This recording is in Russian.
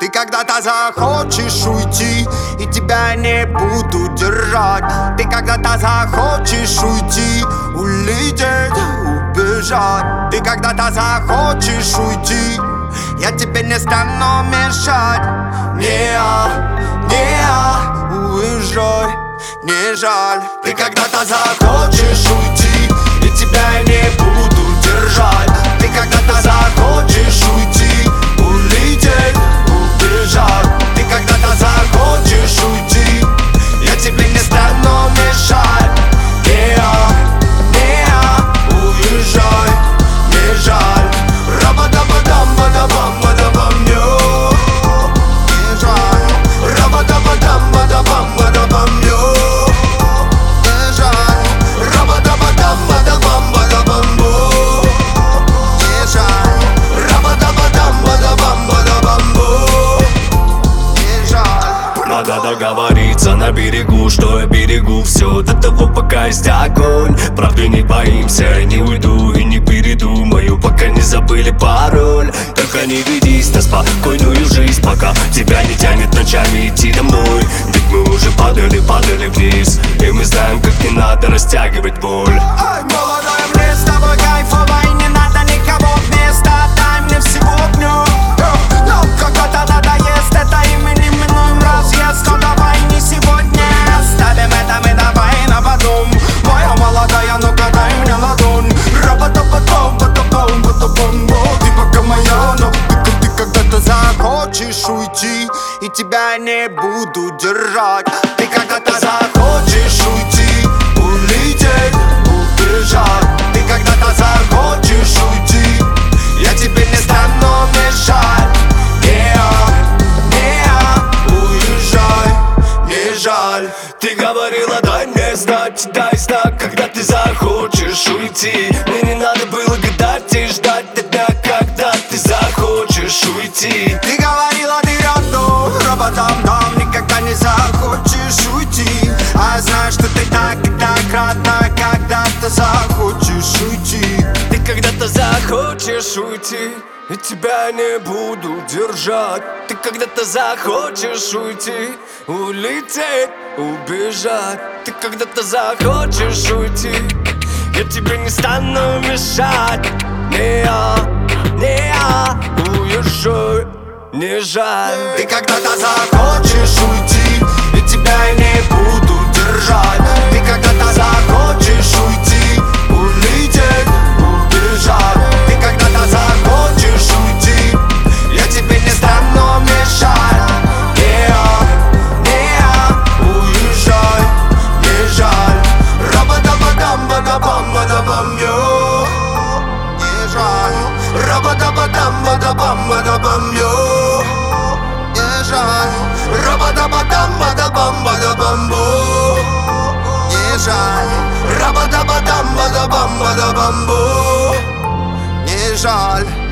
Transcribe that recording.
Ты когда-то захочешь уйти, и тебя не буду держать. Ты когда-то захочешь уйти, улететь, убежать. Ты когда-то захочешь уйти, я тебе не стану мешать. Уезжай, не жаль. Ты когда-то захочешь уйти, и тебя не буду держать. Ты когда-то захочешь уйти, улететь, убежать. Ты когда-то захочешь уйти, я тебе не стану мешать. Уезжай, не жаль. Рабадабадам-бадабам-бадабам, не жаль. Рабадабадам-бадабам-бадабам, не жаль. Рабадабадам-бадабам-бадабам, не жаль. Рабадабадам-бадабам-бадабам, не жаль. Надо договориться на берегу, что я берегу все до того, пока есть огонь. Правды не боимся, не уйду и не передумаю, пока не забыли пароль. Только не ведись на спокойную жизнь, пока тебя не тянет ночами идти домой. Ведь мы уже падали вниз, и мы знаем, как не надо растягивать боль. Молодой, мне с тобой кайфово, и не надо никого вместо. Дай мне всего дню. Но когда-то надоест это, и мы неминуем разъезд. Но давай не сегодня, оставим это мы давай на потом. Моя молодая, ну-ка дай мне ладонь. Рабадабадам-бадабам-бадабам. Ты пока моя, но ты когда-то захочешь уйти, и тебя не буду держать. Ты когда-то захочешь уйти, улететь, убежать. Ты когда-то захочешь уйти, я тебе не стану мешать. Уезжай, не жаль. Ты говорила, дай мне знать, дай знак, когда ты захочешь уйти. Мне не надо было гадать и ждать до дня, когда ты захочешь уйти. Ты говорила, ты рядом, роботом-дом, никогда не захочешь уйти. А знаешь, что ты так и так родна, когда ты захочешь уйти. Ты когда-то захочешь уйти, и тебя не буду держать. Ты когда-то захочешь уйти, улететь, убежать. Ты когда-то захочешь уйти, я тебе не стану мешать. Уезжай, не жаль. Ты когда-то захочешь уйти, и тебя не буду держать. Ты когда-то захочешь уйти, улететь, убежать. Ты когда-то захочешь уйти, я тебе не стану мешать. Уезжай, не жаль. Рабадабадам-бадабам-бадабам, не жаль. Рабадабадам-бадабам-бадабам, не жаль. Рабадабадам-бадабам-бадабам, не жаль. Рабадабадам-бадабам-бадабам, не жаль.